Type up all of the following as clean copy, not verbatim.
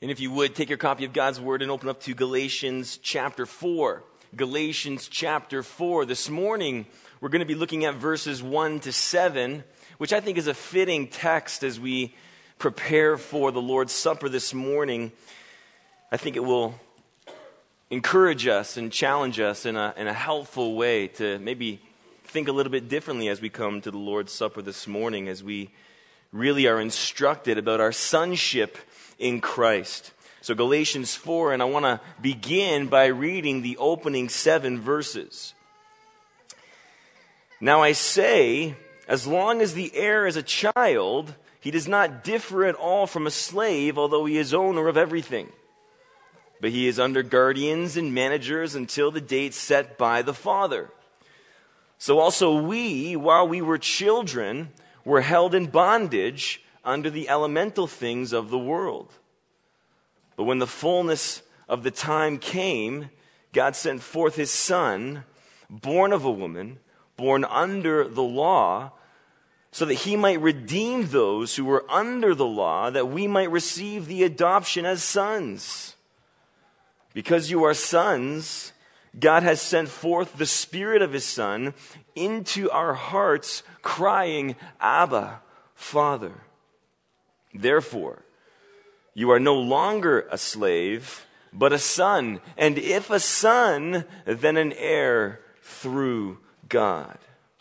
And if you would, take your copy of God's Word and open up to Galatians chapter 4. Galatians chapter 4. This morning, we're going to be looking at verses 1 to 7, which I think is a fitting text as we prepare for the Lord's Supper this morning. I think it will encourage us and challenge us in a helpful way to maybe think a little bit differently as we come to the Lord's Supper this morning, as we really are instructed about our sonship in Christ. So Galatians 4, and I want to begin by reading the opening 7 verses. Now I say, as long as the heir is a child, he does not differ at all from a slave, although he is owner of everything. But he is under guardians and managers until the date set by the father. So also we, while we were children, were held in bondage under the elemental things of the world. But when the fullness of the time came, God sent forth his Son, born of a woman, born under the law, so that he might redeem those who were under the law, that we might receive the adoption as sons. Because you are sons, God has sent forth the Spirit of his Son into our hearts, crying, Abba, Father. Therefore, you are no longer a slave, but a son. And if a son, then an heir through God.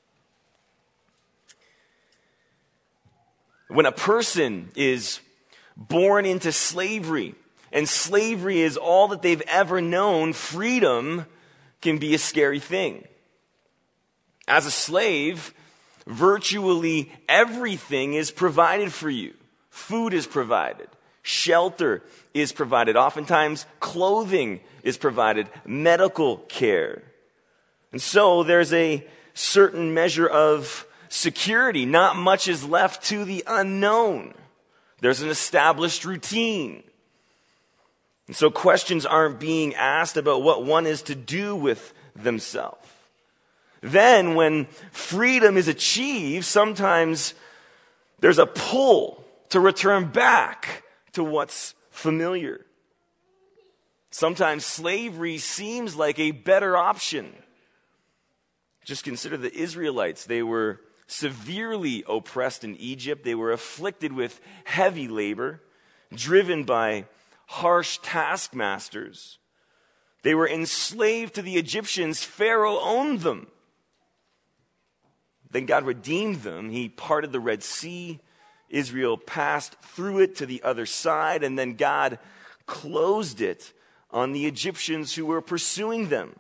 When a person is born into slavery, and slavery is all that they've ever known, freedom can be a scary thing. As a slave, virtually everything is provided for you. Food is provided. Shelter is provided. Oftentimes, clothing is provided. Medical care. And so there's a certain measure of security. Not much is left to the unknown. There's an established routine. And so questions aren't being asked about what one is to do with themselves. Then when freedom is achieved, sometimes there's a pull to return back to what's familiar. Sometimes slavery seems like a better option. Just consider the Israelites. They were severely oppressed in Egypt. They were afflicted with heavy labor, driven by harsh taskmasters. They were enslaved to the Egyptians. Pharaoh owned them. Then God redeemed them. He parted the Red Sea. Israel passed through it to the other side, and then God closed it on the Egyptians who were pursuing them.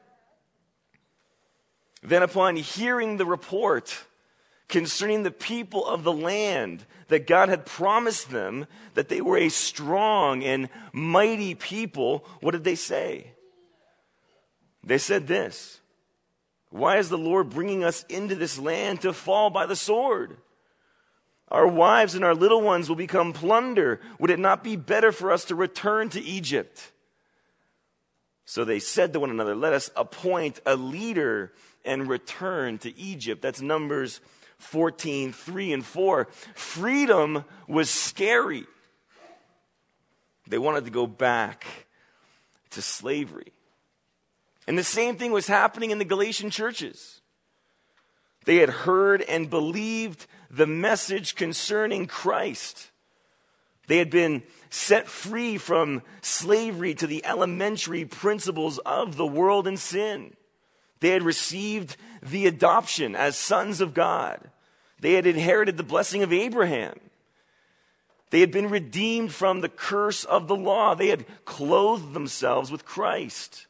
Then upon hearing the report concerning the people of the land, that God had promised them that they were a strong and mighty people, what did they say? They said this: why is the Lord bringing us into this land to fall by the sword? Our wives and our little ones will become plunder. Would it not be better for us to return to Egypt? So they said to one another, let us appoint a leader and return to Egypt. That's Numbers 14, 3 and 4. Freedom was scary. They wanted to go back to slavery. And the same thing was happening in the Galatian churches. They had heard and believed the message concerning Christ. They had been set free from slavery to the elementary principles of the world and sin. They had received the adoption as sons of God. They had inherited the blessing of Abraham. They had been redeemed from the curse of the law. They had clothed themselves with Christ.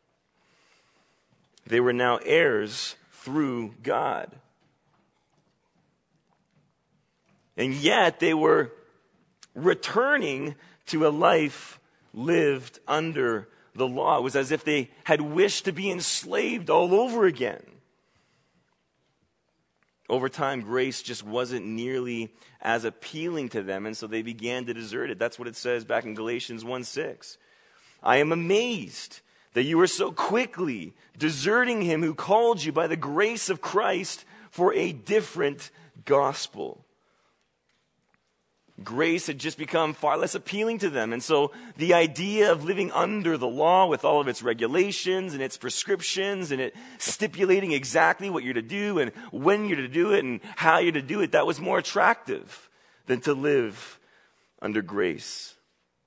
They were now heirs through God. And yet they were returning to a life lived under the law. It was as if they had wished to be enslaved all over again. Over time, grace just wasn't nearly as appealing to them, and so they began to desert it. That's what it says back in Galatians 1:6. I am amazed that you are so quickly deserting him who called you by the grace of Christ for a different gospel. Grace had just become far less appealing to them. And so the idea of living under the law with all of its regulations and its prescriptions and it stipulating exactly what you're to do and when you're to do it and how you're to do it, that was more attractive than to live under grace.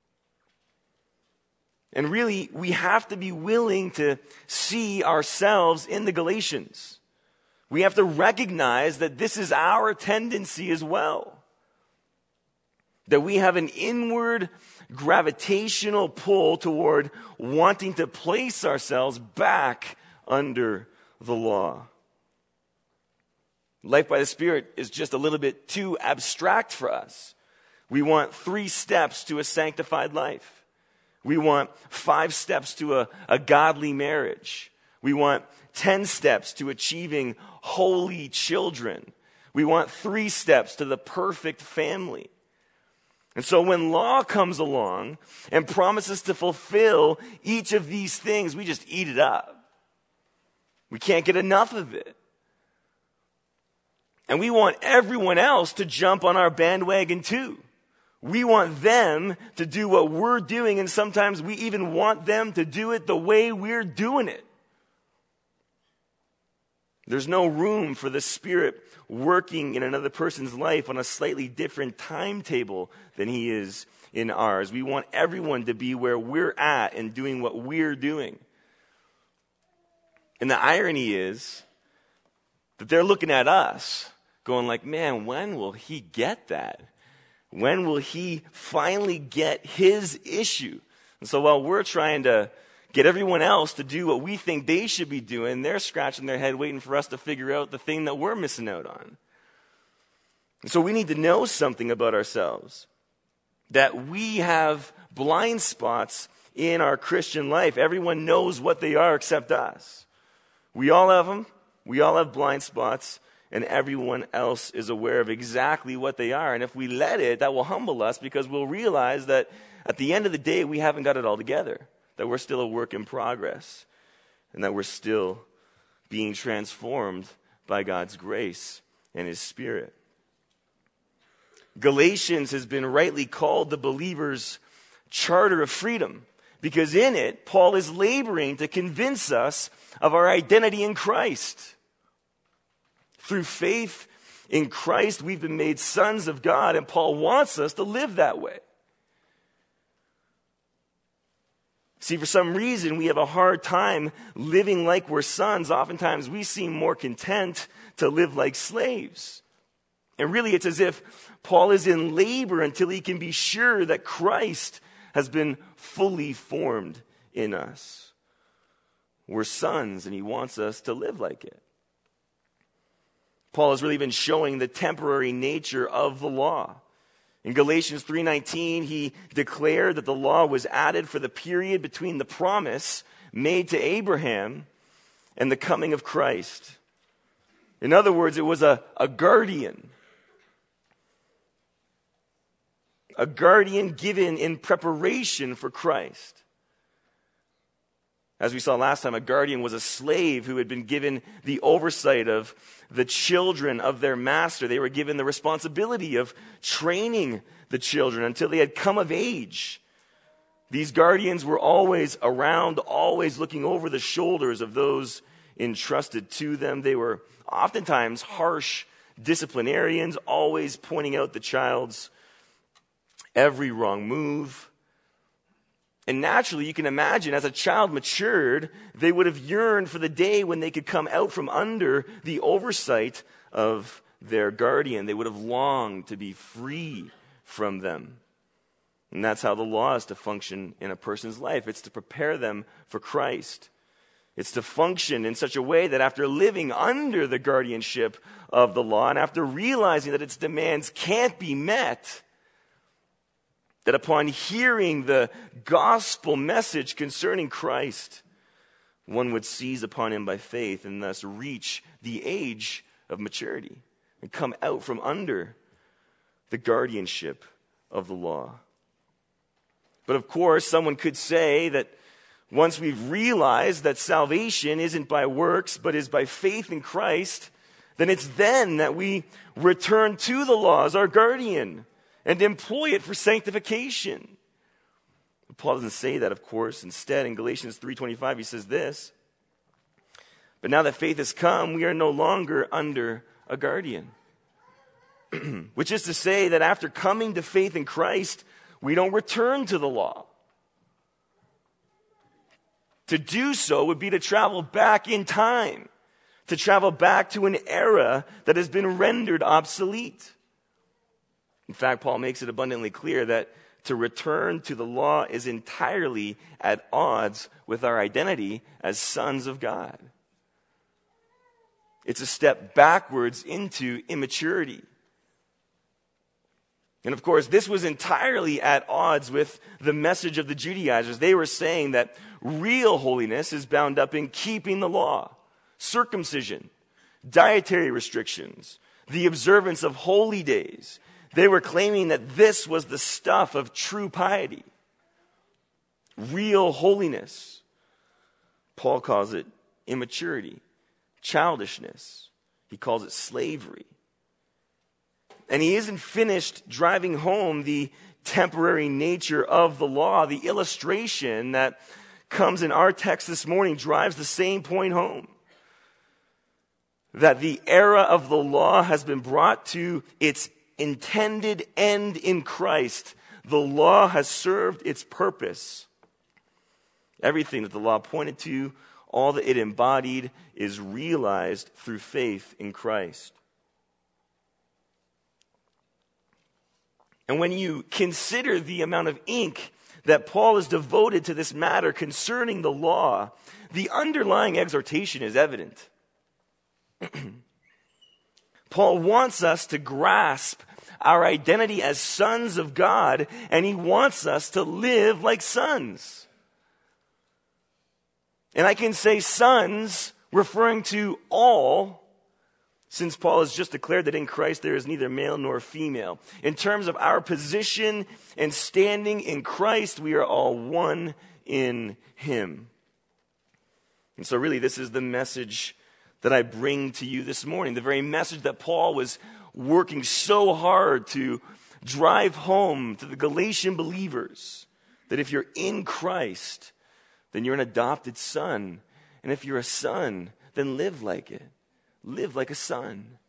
And really, we have to be willing to see ourselves in the Galatians. We have to recognize that this is our tendency as well. That we have an inward gravitational pull toward wanting to place ourselves back under the law. Life by the Spirit is just a little bit too abstract for us. We want 3 steps to a sanctified life. We want 5 steps to a godly marriage. We want 10 steps to achieving holy children. We want 3 steps to the perfect family. And so when law comes along and promises to fulfill each of these things, we just eat it up. We can't get enough of it. And we want everyone else to jump on our bandwagon too. We want them to do what we're doing, and sometimes we even want them to do it the way we're doing it. There's no room for the Spirit working in another person's life on a slightly different timetable than He is in ours. We want everyone to be where we're at and doing what we're doing. And the irony is that they're looking at us going like, man, when will he get that? When will he finally get his issue? And so while we're trying to get everyone else to do what we think they should be doing, they're scratching their head waiting for us to figure out the thing that we're missing out on. And so we need to know something about ourselves, that we have blind spots in our Christian life. Everyone knows what they are except us. We all have them. We all have blind spots, and everyone else is aware of exactly what they are. And if we let it, that will humble us because we'll realize that at the end of the day, we haven't got it all together, that we're still a work in progress, and that we're still being transformed by God's grace and His Spirit. Galatians has been rightly called the believer's charter of freedom because in it, Paul is laboring to convince us of our identity in Christ. Through faith in Christ, we've been made sons of God, and Paul wants us to live that way. See, for some reason, we have a hard time living like we're sons. Oftentimes, we seem more content to live like slaves. And really, it's as if Paul is in labor until he can be sure that Christ has been fully formed in us. We're sons, and he wants us to live like it. Paul has really been showing the temporary nature of the law. In Galatians 3:19, he declared that the law was added for the period between the promise made to Abraham and the coming of Christ. In other words, it was a guardian. A guardian given in preparation for Christ. As we saw last time, a guardian was a slave who had been given the oversight of the children of their master. They were given the responsibility of training the children until they had come of age. These guardians were always around, always looking over the shoulders of those entrusted to them. They were oftentimes harsh disciplinarians, always pointing out the child's every wrong move. And naturally, you can imagine, as a child matured, they would have yearned for the day when they could come out from under the oversight of their guardian. They would have longed to be free from them. And that's how the law is to function in a person's life. It's to prepare them for Christ. It's to function in such a way that after living under the guardianship of the law and after realizing that its demands can't be met, that upon hearing the gospel message concerning Christ, one would seize upon him by faith and thus reach the age of maturity and come out from under the guardianship of the law. But of course, someone could say that once we've realized that salvation isn't by works but is by faith in Christ, then it's then that we return to the law as our guardian. and employ it for sanctification. Paul doesn't say that, of course. Instead, in Galatians 3:25, he says this, but now that faith has come, we are no longer under a guardian. Which is to say that after coming to faith in Christ, we don't return to the law. To do so would be to travel back in time, to travel back to an era that has been rendered obsolete. In fact, Paul makes it abundantly clear that to return to the law is entirely at odds with our identity as sons of God. It's a step backwards into immaturity. And of course, this was entirely at odds with the message of the Judaizers. They were saying that real holiness is bound up in keeping the law, circumcision, dietary restrictions, the observance of holy days. They were claiming that this was the stuff of true piety, real holiness. Paul calls it immaturity, childishness. He calls it slavery. And he isn't finished driving home the temporary nature of the law. The illustration that comes in our text this morning drives the same point home. That the era of the law has been brought to its intended end in Christ. The law has served its purpose. Everything that the law pointed to, all that it embodied, is realized through faith in Christ. And when you consider the amount of ink that Paul has devoted to this matter concerning the law, the underlying exhortation is evident. Paul wants us to grasp our identity as sons of God, and he wants us to live like sons. And I can say sons referring to all, since Paul has just declared that in Christ there is neither male nor female. In terms of our position and standing in Christ, we are all one in him. And so really this is the message that I bring to you this morning. The very message that Paul was working so hard to drive home to the Galatian believers. That if you're in Christ, then you're an adopted son. And if you're a son, then live like it. Live like a son.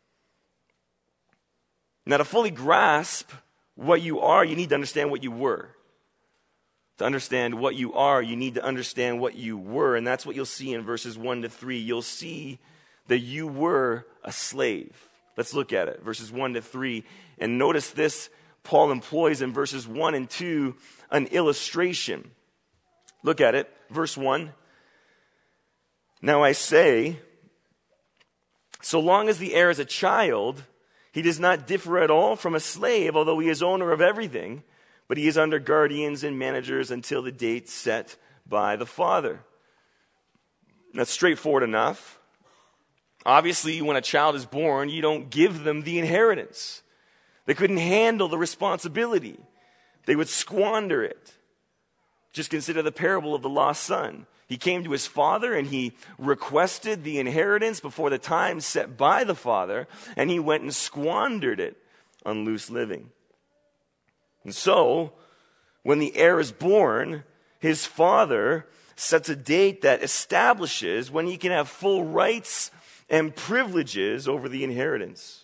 Now, to fully grasp what you are, you need to understand what you were. To understand what you are, you need to understand what you were. And that's what you'll see in verses 1 to 3. You'll see that you were a slave. Let's look at it. Verses 1 to 3. And notice this, Paul employs in verses 1 and 2 an illustration. Look at it. Verse 1. Now I say, so long as the heir is a child, he does not differ at all from a slave, although he is owner of everything, but he is under guardians and managers until the date set by the father. That's straightforward enough. Obviously, when a child is born, you don't give them the inheritance. They couldn't handle the responsibility. They would squander it. Just consider the parable of the lost son. He came to his father and he requested the inheritance before the time set by the father, and he went and squandered it on loose living. And so, when the heir is born, his father sets a date that establishes when he can have full rights and privileges over the inheritance.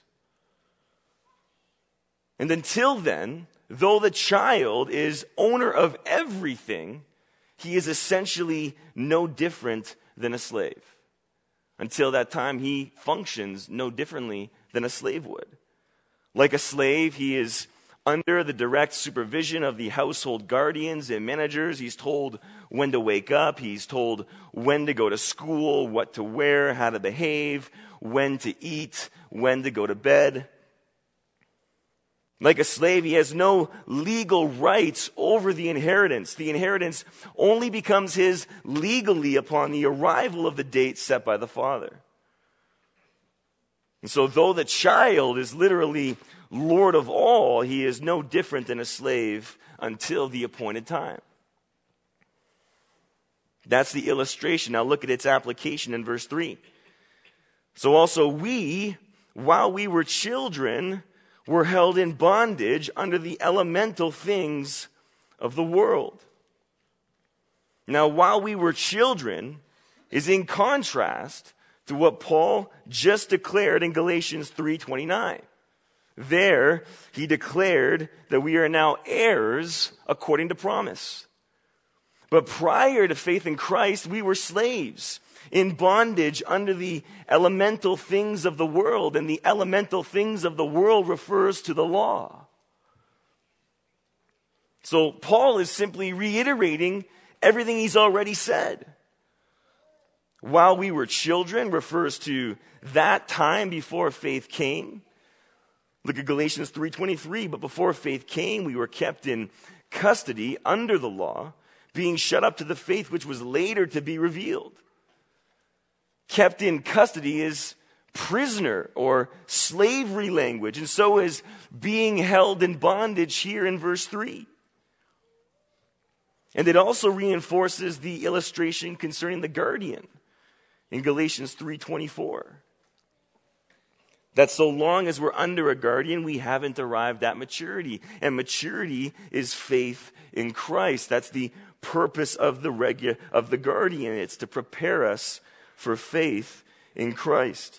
And until then, though the child is owner of everything, he is essentially no different than a slave. Until that time, he functions no differently than a slave would. Like a slave, he is under the direct supervision of the household guardians and managers. He's told when to wake up. He's told when to go to school, what to wear, how to behave, when to eat, when to go to bed. Like a slave, he has no legal rights over the inheritance. The inheritance only becomes his legally upon the arrival of the date set by the father. And so though the child is literally Lord of all, he is no different than a slave until the appointed time. That's the illustration. Now look at its application in verse 3. So also we, while we were children, were held in bondage under the elemental things of the world. Now, while we were children is in contrast to what Paul just declared in Galatians 3:29. There, he declared that we are now heirs according to promise. But prior to faith in Christ, we were slaves in bondage under the elemental things of the world, and the elemental things of the world refers to the law. So Paul is simply reiterating everything he's already said. While we were children refers to that time before faith came. Look at Galatians 3:23. But before faith came, we were kept in custody under the law, being shut up to the faith which was later to be revealed. Kept in custody is prisoner or slavery language, and so is being held in bondage here in verse 3. And it also reinforces the illustration concerning the guardian in Galatians 3:24. That so long as we're under a guardian, we haven't arrived at maturity. And maturity is faith in Christ. That's the purpose of the guardian. It's to prepare us for faith in Christ.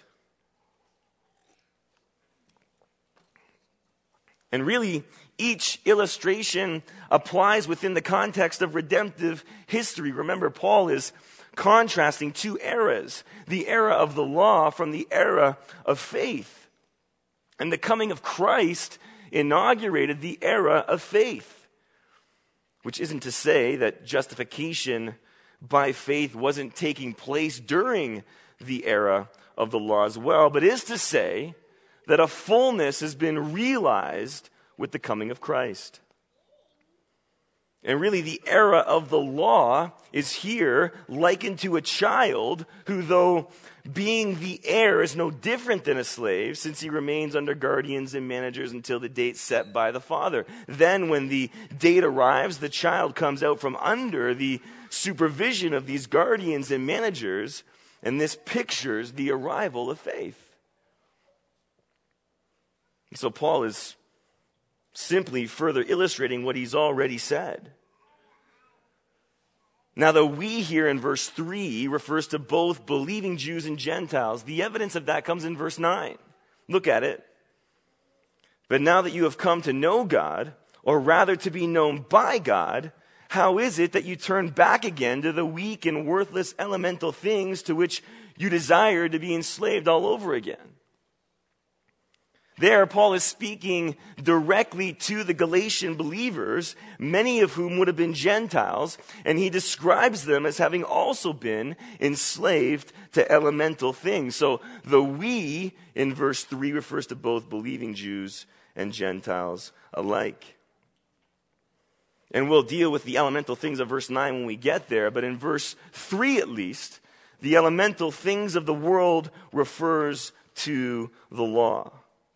And really, each illustration applies within the context of redemptive history. Remember, Paul is contrasting two eras, the era of the law from the era of faith. And the coming of Christ inaugurated the era of faith, which isn't to say that justification by faith wasn't taking place during the era of the law as well, but is to say that a fullness has been realized with the coming of Christ. And really, the era of the law is here likened to a child who, though being the heir, is no different than a slave, since he remains under guardians and managers until the date set by the father. Then, when the date arrives, the child comes out from under the supervision of these guardians and managers, and this pictures the arrival of faith. And so Paul is simply further illustrating what he's already said. Now, the we here in verse 3 refers to both believing Jews and Gentiles. The evidence of that comes in verse 9. Look at it. But now that you have come to know God, or rather to be known by God, how is it that you turn back again to the weak and worthless elemental things to which you desire to be enslaved all over again? There, Paul is speaking directly to the Galatian believers, many of whom would have been Gentiles, and he describes them as having also been enslaved to elemental things. So the we in verse 3 refers to both believing Jews and Gentiles alike. And we'll deal with the elemental things of verse 9 when we get there, but in verse 3 at least, the elemental things of the world refers to the law.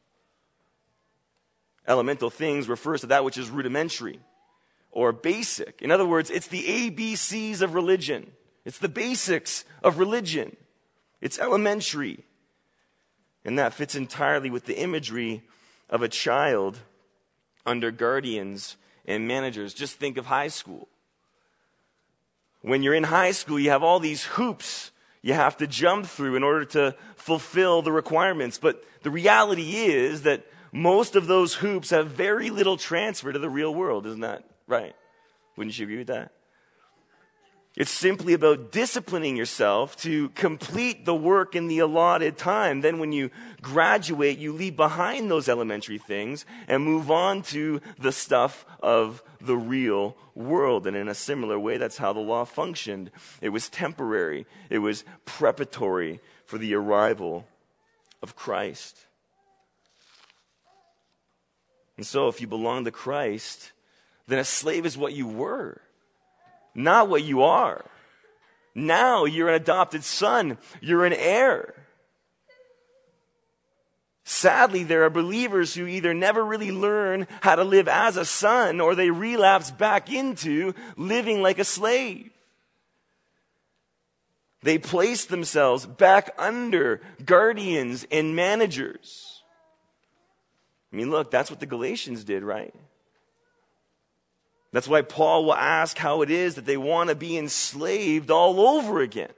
Elemental things refers to that which is rudimentary or basic. In other words, it's the ABCs of religion. It's the basics of religion. It's elementary. And that fits entirely with the imagery of a child under guardians and managers. Just think of high school. When you're in high school, you have all these hoops you have to jump through in order to fulfill the requirements. But the reality is that most of those hoops have very little transfer to the real world. Isn't that right? Wouldn't you agree with that? It's simply about disciplining yourself to complete the work in the allotted time. Then when you graduate, you leave behind those elementary things and move on to the stuff of the real world. And in a similar way, that's how the law functioned. It was temporary. It was preparatory for the arrival of Christ. And so if you belong to Christ, then a slave is what you were, not what you are. Now you're an adopted son. You're an heir. Sadly, there are believers who either never really learn how to live as a son, or they relapse back into living like a slave. They place themselves back under guardians and managers. I mean, look, that's what the Galatians did, right? That's why Paul will ask how it is that they want to be enslaved all over again.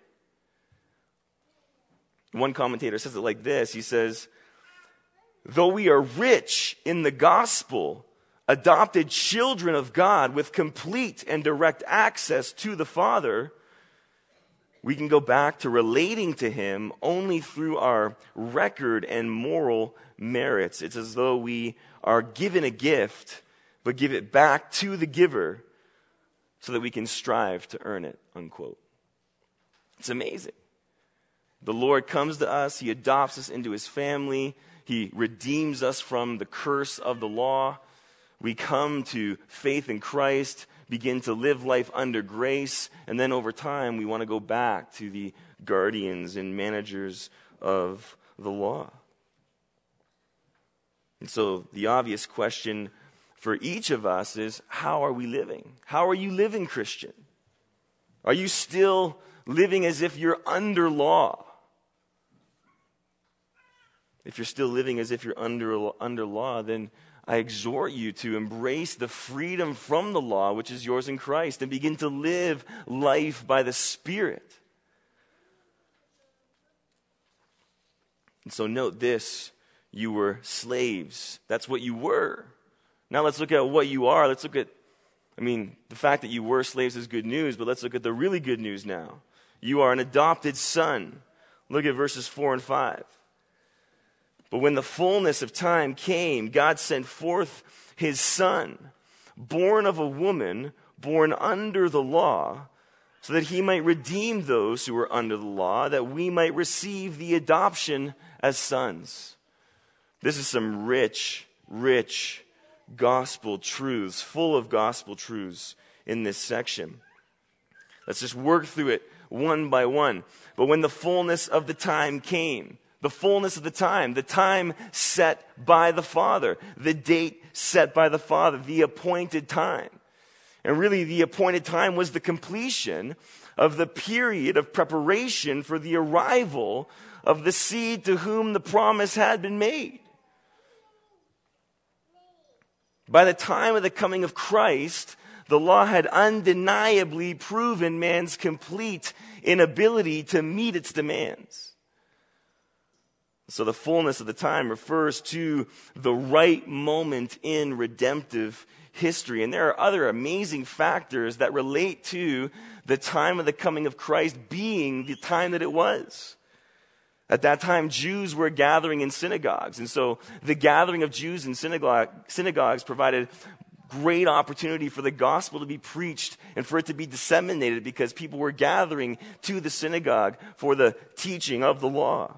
One commentator says it like this. He says, though we are rich in the gospel, adopted children of God with complete and direct access to the Father, we can go back to relating to him only through our record and moral merits. It's as though we are given a gift, but give it back to the giver so that we can strive to earn it, unquote. It's amazing. The Lord comes to us. He adopts us into his family. He redeems us from the curse of the law. We come to faith in Christ, begin to live life under grace, and then over time we want to go back to the guardians and managers of the law. And so the obvious question for each of us is, how are we living? How are you living, Christian? Are you still living as if you're under law? If you're still living as if you're under law, then I exhort you to embrace the freedom from the law, which is yours in Christ, and begin to live life by the Spirit. And so note this, you were slaves. That's what you were. Now let's look at what you are. Let's look at, the fact that you were slaves is good news, but let's look at the really good news now. You are an adopted son. Look at verses 4 and 5. But when the fullness of time came, God sent forth his Son, born of a woman, born under the law, so that he might redeem those who were under the law, that we might receive the adoption as sons. This is some rich, rich gospel truths, full of gospel truths in this section. Let's just work through it one by one. But when the fullness of the time came, the fullness of the time set by the Father, the date set by the Father, the appointed time. And really the appointed time was the completion of the period of preparation for the arrival of the seed to whom the promise had been made. By the time of the coming of Christ, the law had undeniably proven man's complete inability to meet its demands. So the fullness of the time refers to the right moment in redemptive history. And there are other amazing factors that relate to the time of the coming of Christ being the time that it was. At that time, Jews were gathering in synagogues. And so the gathering of Jews in synagogues provided great opportunity for the gospel to be preached and for it to be disseminated because people were gathering to the synagogue for the teaching of the law.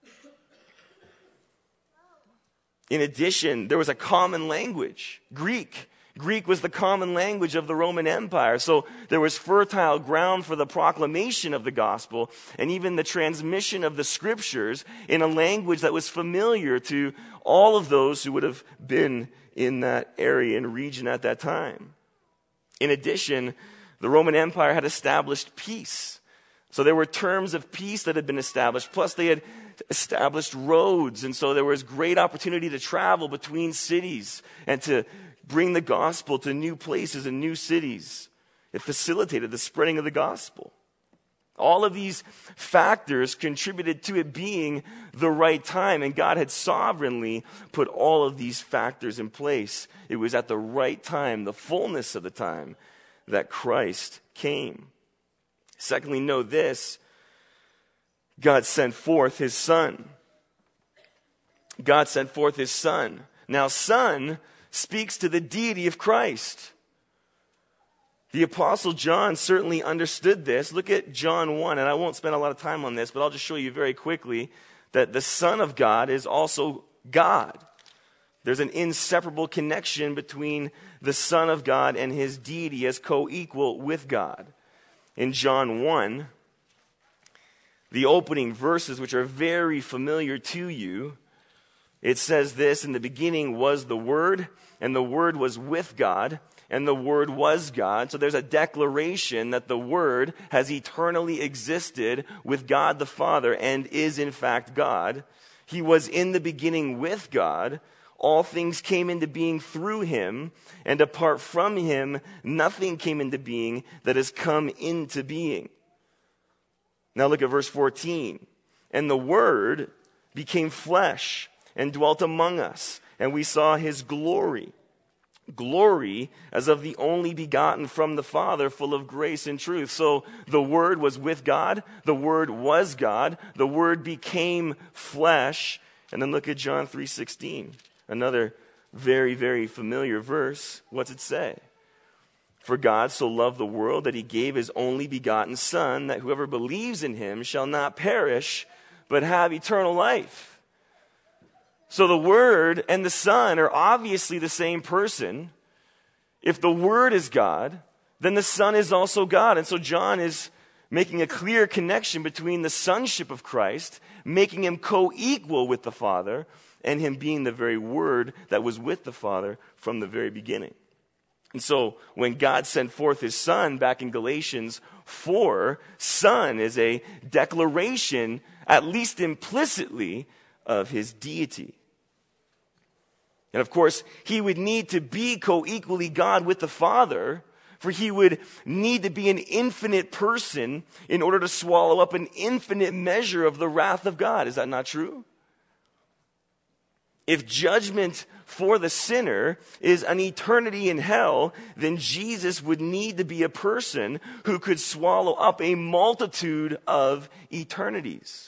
In addition, there was a common language, Greek. Greek was the common language of the Roman Empire. So there was fertile ground for the proclamation of the gospel and even the transmission of the scriptures in a language that was familiar to all of those who would have been in that area and region at that time. In addition, the Roman Empire had established peace. So there were terms of peace that had been established. Plus they had established roads. And so there was great opportunity to travel between cities and to bring the gospel to new places and new cities. It facilitated the spreading of the gospel. All of these factors contributed to it being the right time, and God had sovereignly put all of these factors in place. It was at the right time, the fullness of the time, that Christ came. Secondly, know this, God sent forth his Son. God sent forth his Son. Now, Son speaks to the deity of Christ. The Apostle John certainly understood this. Look at John 1, and I won't spend a lot of time on this, but I'll just show you very quickly that the Son of God is also God. There's an inseparable connection between the Son of God and his deity as co-equal with God. In John 1, the opening verses, which are very familiar to you, it says this, in the beginning was the Word, and the Word was with God, and the Word was God. So there's a declaration that the Word has eternally existed with God the Father and is in fact God. He was in the beginning with God. All things came into being through him, and apart from him, nothing came into being that has come into being. Now look at verse 14. And the Word became flesh and dwelt among us, and we saw his glory. Glory as of the only begotten from the Father, full of grace and truth. So the Word was with God. The Word was God. The Word became flesh. And then look at John 3:16. Another very, very familiar verse. What's it say? For God so loved the world that he gave his only begotten Son, that whoever believes in him shall not perish, but have eternal life. So the Word and the Son are obviously the same person. If the Word is God, then the Son is also God. And so John is making a clear connection between the sonship of Christ, making him co-equal with the Father, and him being the very Word that was with the Father from the very beginning. And so when God sent forth his Son back in Galatians 4, Son is a declaration, at least implicitly, of his deity. And of course, he would need to be co-equally God with the Father, for he would need to be an infinite person in order to swallow up an infinite measure of the wrath of God. Is that not true? If judgment for the sinner is an eternity in hell, then Jesus would need to be a person who could swallow up a multitude of eternities.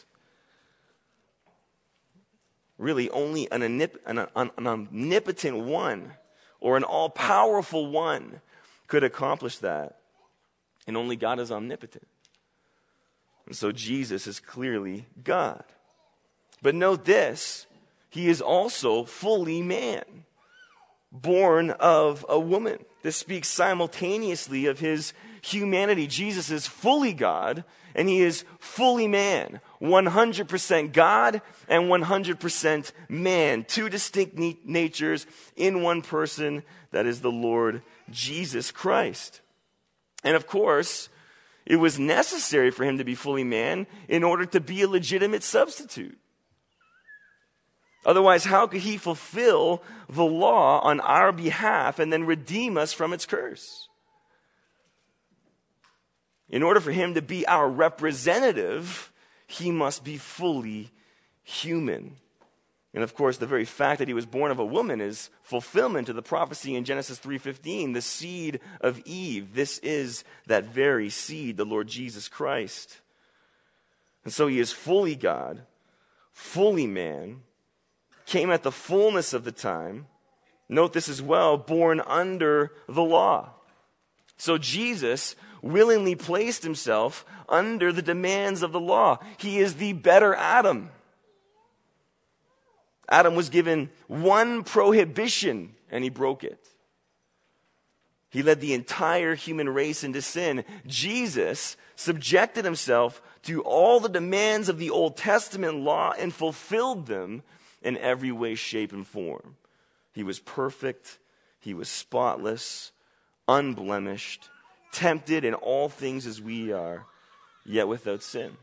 Really, only an omnipotent one or an all-powerful one could accomplish that. And only God is omnipotent. And so Jesus is clearly God. But note this. He is also fully man, born of a woman. This speaks simultaneously of his humanity. Jesus is fully God, and he is fully man, 100% God and 100% man. Two distinct natures in one person, that is the Lord Jesus Christ. And of course, it was necessary for him to be fully man in order to be a legitimate substitute. Otherwise, how could he fulfill the law on our behalf and then redeem us from its curse? In order for him to be our representative, he must be fully human. And of course, the very fact that he was born of a woman is fulfillment to the prophecy in Genesis 3:15, the seed of Eve. This is that very seed, the Lord Jesus Christ. And so he is fully God, fully man, came at the fullness of the time. Note this as well, born under the law. So Jesus willingly placed himself under the demands of the law. He is the better Adam. Adam was given one prohibition and he broke it. He led the entire human race into sin. Jesus subjected himself to all the demands of the Old Testament law and fulfilled them in every way, shape, and form. He was perfect. He was spotless, unblemished, tempted in all things as we are, yet without sin.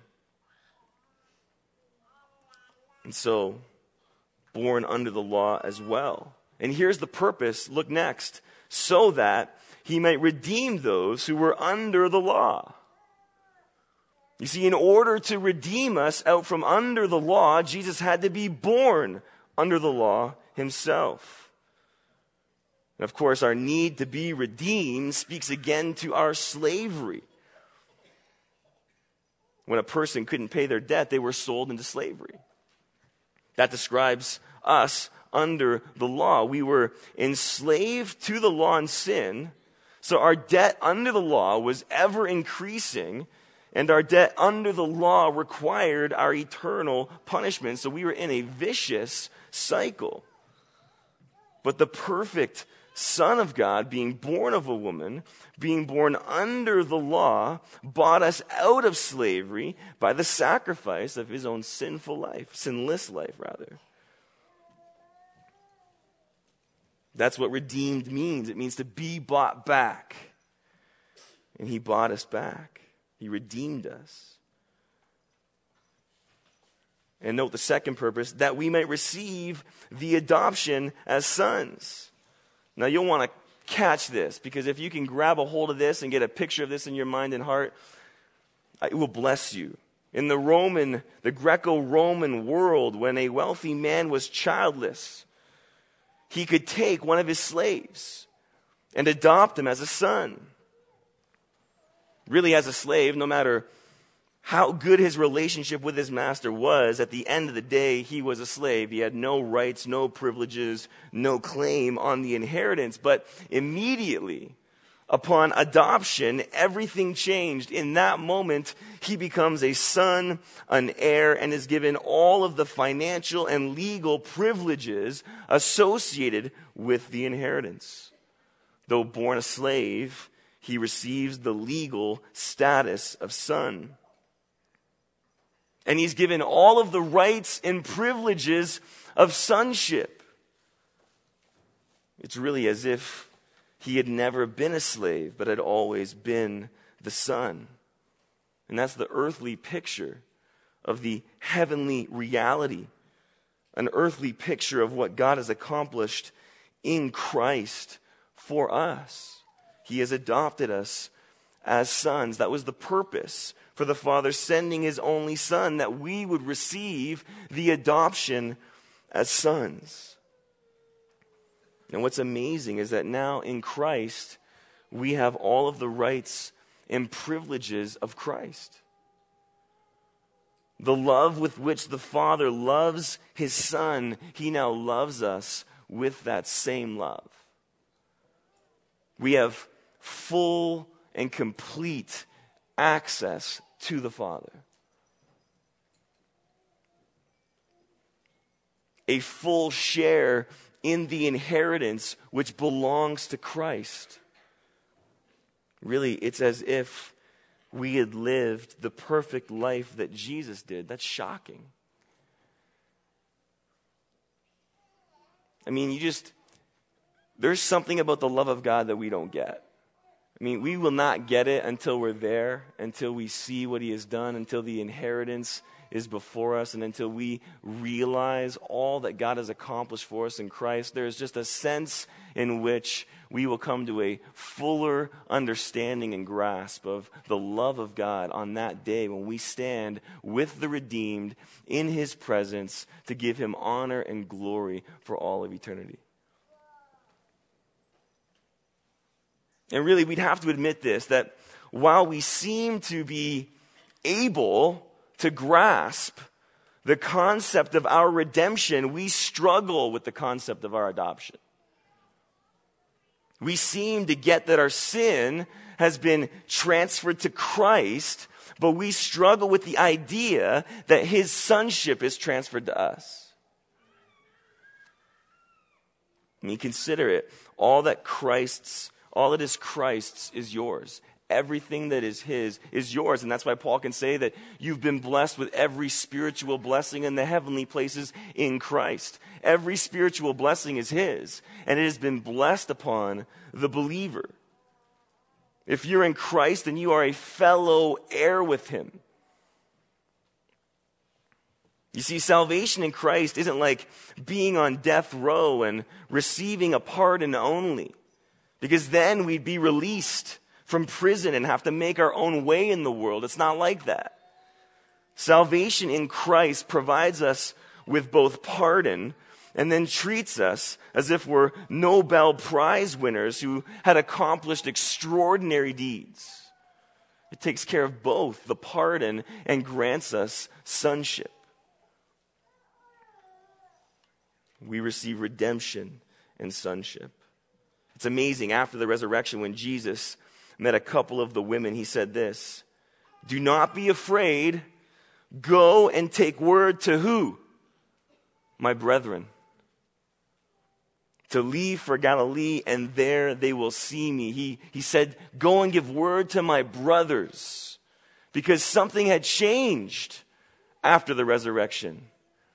And so, born under the law as well. And here's the purpose. Look next. So that he might redeem those who were under the law. You see, in order to redeem us out from under the law, Jesus had to be born under the law himself. And of course, our need to be redeemed speaks again to our slavery. When a person couldn't pay their debt, they were sold into slavery. That describes us under the law. We were enslaved to the law and sin, so our debt under the law was ever increasing. And our debt under the law required our eternal punishment. So we were in a vicious cycle. But the perfect Son of God, being born of a woman, being born under the law, bought us out of slavery by the sacrifice of his own sinless life. That's what redeemed means. It means to be bought back. And he bought us back. He redeemed us. And note the second purpose, that we might receive the adoption as sons. Now you'll want to catch this, because if you can grab a hold of this and get a picture of this in your mind and heart, it will bless you. In the Greco-Roman world, when a wealthy man was childless, he could take one of his slaves and adopt him as a son. Really, as a slave, no matter how good his relationship with his master was, at the end of the day, he was a slave. He had no rights, no privileges, no claim on the inheritance. But immediately, upon adoption, everything changed. In that moment, he becomes a son, an heir, and is given all of the financial and legal privileges associated with the inheritance. Though born a slave, he receives the legal status of son. And he's given all of the rights and privileges of sonship. It's really as if he had never been a slave, but had always been the son. And that's the earthly picture of the heavenly reality. An earthly picture of what God has accomplished in Christ for us. He has adopted us as sons. That was the purpose for the Father sending his only Son, that we would receive the adoption as sons. And what's amazing is that now in Christ, we have all of the rights and privileges of Christ. The love with which the Father loves his Son, he now loves us with that same love. We have full and complete access to the Father. A full share in the inheritance which belongs to Christ. Really, it's as if we had lived the perfect life that Jesus did. That's shocking. I mean, there's something about the love of God that we don't get. I mean, we will not get it until we're there, until we see what he has done, until the inheritance is before us, and until we realize all that God has accomplished for us in Christ. There's just a sense in which we will come to a fuller understanding and grasp of the love of God on that day when we stand with the redeemed in his presence to give him honor and glory for all of eternity. And really, we'd have to admit this, that while we seem to be able to grasp the concept of our redemption, we struggle with the concept of our adoption. We seem to get that our sin has been transferred to Christ, but we struggle with the idea that his sonship is transferred to us. I mean, consider it. All that is Christ's is yours. Everything that is his is yours. And that's why Paul can say that you've been blessed with every spiritual blessing in the heavenly places in Christ. Every spiritual blessing is his, and it has been blessed upon the believer. If you're in Christ, then you are a fellow heir with him. You see, salvation in Christ isn't like being on death row and receiving a pardon only, because then we'd be released from prison and have to make our own way in the world. It's not like that. Salvation in Christ provides us with both pardon and then treats us as if we're Nobel Prize winners who had accomplished extraordinary deeds. It takes care of both the pardon and grants us sonship. We receive redemption and sonship. It's amazing, after the resurrection, when Jesus met a couple of the women, he said this: "Do not be afraid. Go and take word to who? My brethren. To leave for Galilee, and there they will see me." He said, go and give word to my brothers, because something had changed after the resurrection.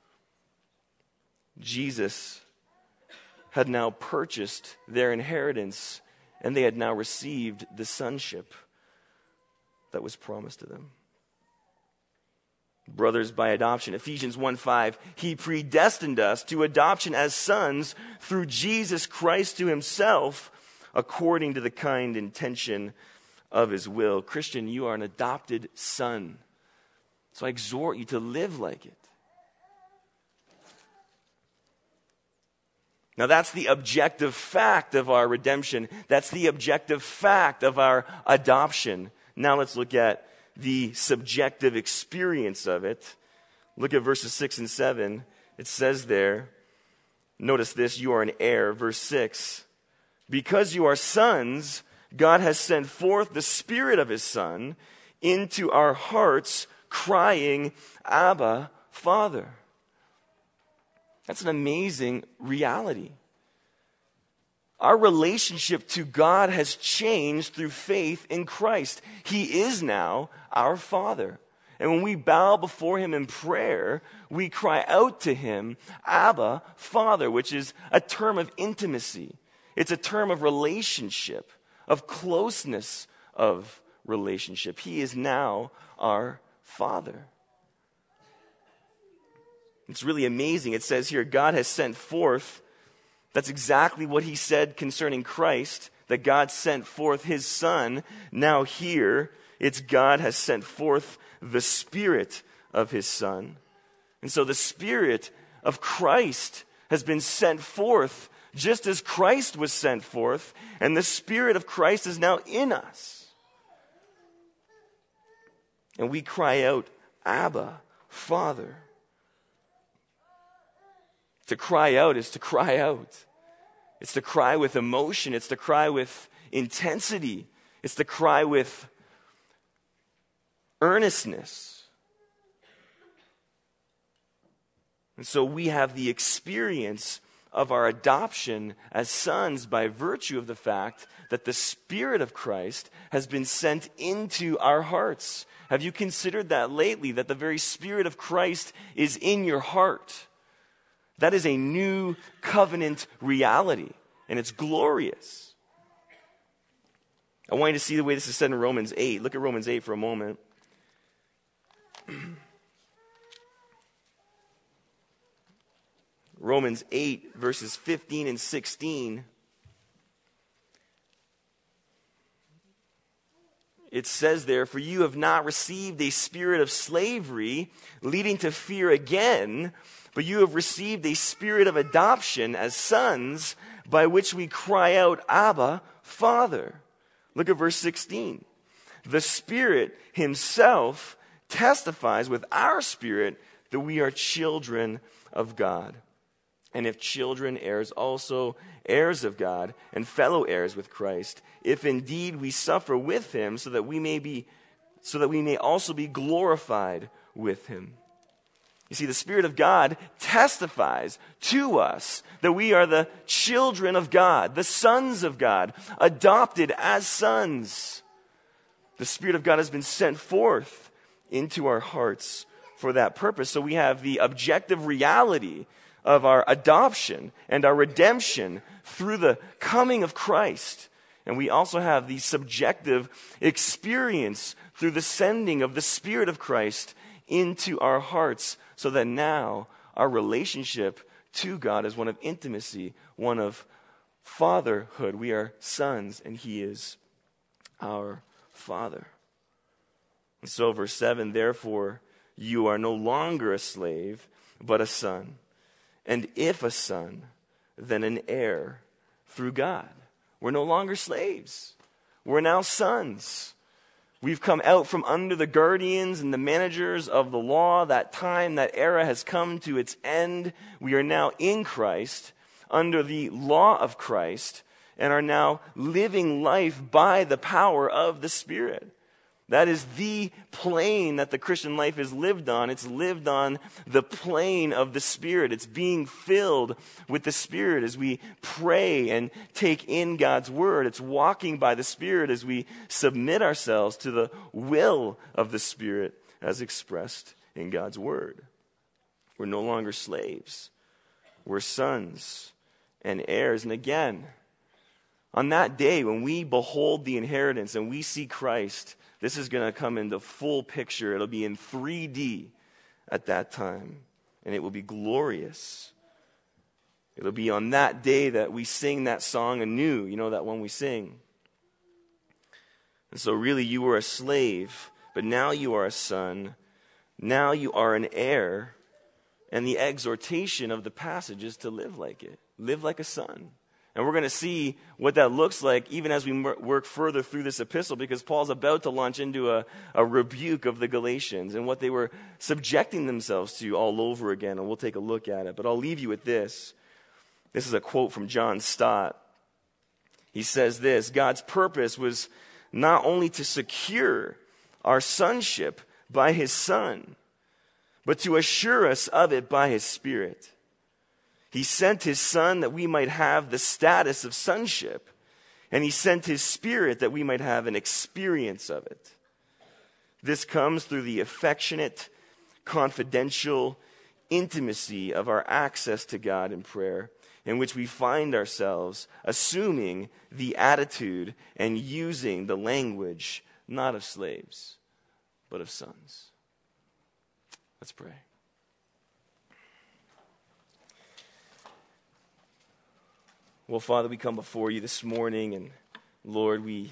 Jesus had now purchased their inheritance, and they had now received the sonship that was promised to them. brothers by adoption. Ephesians 1:5, he predestined us to adoption as sons through Jesus Christ to himself, according to the kind intention of his will. Christian, you are an adopted son. So I exhort you to live like it. Now that's the objective fact of our redemption. That's the objective fact of our adoption. Now let's look at the subjective experience of it. Look at verses 6 and 7. It says there, notice this, you are an heir. Verse 6, because you are sons, God has sent forth the Spirit of his Son into our hearts, crying, Abba, Father. That's an amazing reality. Our relationship to God has changed through faith in Christ. He is now our Father. And when we bow before him in prayer, we cry out to him, Abba, Father, which is a term of intimacy. It's a term of relationship, of closeness of relationship. He is now our Father. It's really amazing. It says here, God has sent forth. That's exactly what he said concerning Christ, that God sent forth his Son. Now here, it's God has sent forth the Spirit of his Son. And so the Spirit of Christ has been sent forth just as Christ was sent forth, and the Spirit of Christ is now in us. And we cry out, Abba, Father. To cry out is to cry out. It's to cry with emotion. It's to cry with intensity. It's to cry with earnestness. And so we have the experience of our adoption as sons by virtue of the fact that the Spirit of Christ has been sent into our hearts. Have you considered that lately, that the very Spirit of Christ is in your heart? That is a new covenant reality, and it's glorious. I want you to see the way this is said in Romans 8. Look at Romans 8 for a moment. Romans 8, verses 15 and 16. It says there, for you have not received a spirit of slavery leading to fear again, but you have received a spirit of adoption as sons, by which we cry out, Abba, Father. Look at verse 16. The Spirit himself testifies with our spirit that we are children of God. And if children, heirs also, heirs of God, and fellow heirs with Christ, if indeed we suffer with him, so that we may also be glorified with him. You see, the Spirit of God testifies to us that we are the children of God, the sons of God, adopted as sons. The Spirit of God has been sent forth into our hearts for that purpose. So we have the objective reality of our adoption and our redemption through the coming of Christ. And we also have the subjective experience through the sending of the Spirit of Christ into our hearts, so that now our relationship to God is one of intimacy, one of fatherhood. We are sons, and he is our Father. And so verse 7, therefore you are no longer a slave, but a son. And if a son, then an heir through God. We're no longer slaves. We're now sons. We've come out from under the guardians and the managers of the law. That time, that era has come to its end. We are now in Christ, under the law of Christ, and are now living life by the power of the Spirit. That is the plane that the Christian life is lived on. It's lived on the plane of the Spirit. It's being filled with the Spirit as we pray and take in God's Word. It's walking by the Spirit as we submit ourselves to the will of the Spirit as expressed in God's Word. We're no longer slaves. We're sons and heirs. And again, on that day when we behold the inheritance and we see Christ, this is going to come into full picture. It'll be in 3D. at that time, and it will be glorious. It'll be on that day that we sing that song anew, you know, that one we sing. And so really you were a slave, but now you are a son. Now you are an heir. And the exhortation of the passage is to live like it. Live like a son. And we're going to see what that looks like even as we work further through this epistle, because Paul's about to launch into a rebuke of the Galatians and what they were subjecting themselves to all over again. And we'll take a look at it. But I'll leave you with this. This is a quote from John Stott. He says this: God's purpose was not only to secure our sonship by his Son, but to assure us of it by his Spirit. He sent his Son that we might have the status of sonship, and he sent his Spirit that we might have an experience of it. This comes through the affectionate, confidential intimacy of our access to God in prayer, in which we find ourselves assuming the attitude and using the language not of slaves, but of sons. Let's pray. Well, Father, we come before you this morning, and Lord, we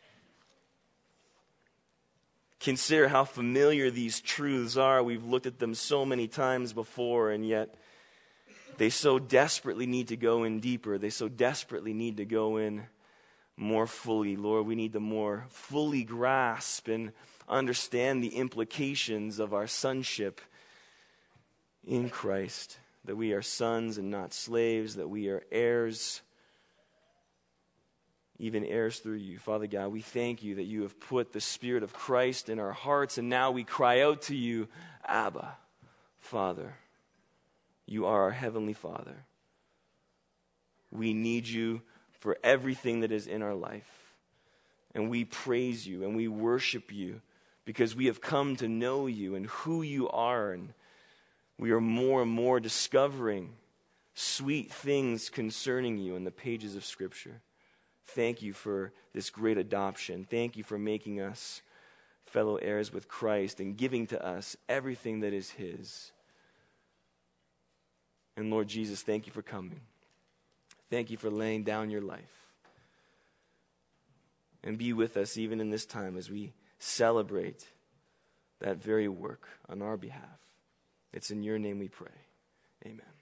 consider how familiar these truths are. We've looked at them so many times before, and yet they so desperately need to go in deeper. They so desperately need to go in more fully. Lord, we need to more fully grasp and understand the implications of our sonship in Christ, that we are sons and not slaves, that we are heirs, even heirs through you. Father God, we thank you that you have put the Spirit of Christ in our hearts, and now we cry out to you, Abba, Father. You are our Heavenly Father. We need you for everything that is in our life. And we praise you and we worship you because we have come to know you and who you are. And we are more and more discovering sweet things concerning you in the pages of Scripture. Thank you for this great adoption. Thank you for making us fellow heirs with Christ and giving to us everything that is his. And Lord Jesus, thank you for coming. Thank you for laying down your life. And be with us even in this time as we celebrate that very work on our behalf. It's in your name we pray. Amen.